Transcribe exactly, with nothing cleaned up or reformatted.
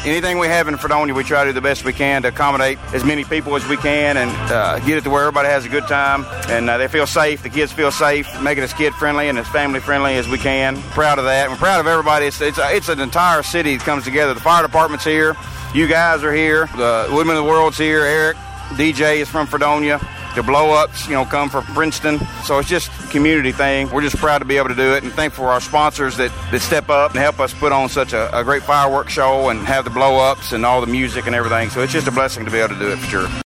anything we have in Fredonia, we try to do the best we can to accommodate as many people as we can and uh, get it to where everybody has a good time and uh, they feel safe. The kids feel safe, make it as kid-friendly and as family-friendly as we can. Proud of that. We're proud of everybody. It's, it's, it's an entire city that comes together. The fire department's here. You guys are here. The Women of the World's here. Eric, D J is from Fredonia. The blow-ups, you know, come from Princeton. So it's just a community thing. We're just proud to be able to do it and thankful for our sponsors that, that step up and help us put on such a, a great fireworks show and have the blow-ups and all the music and everything. So it's just a blessing to be able to do it for sure.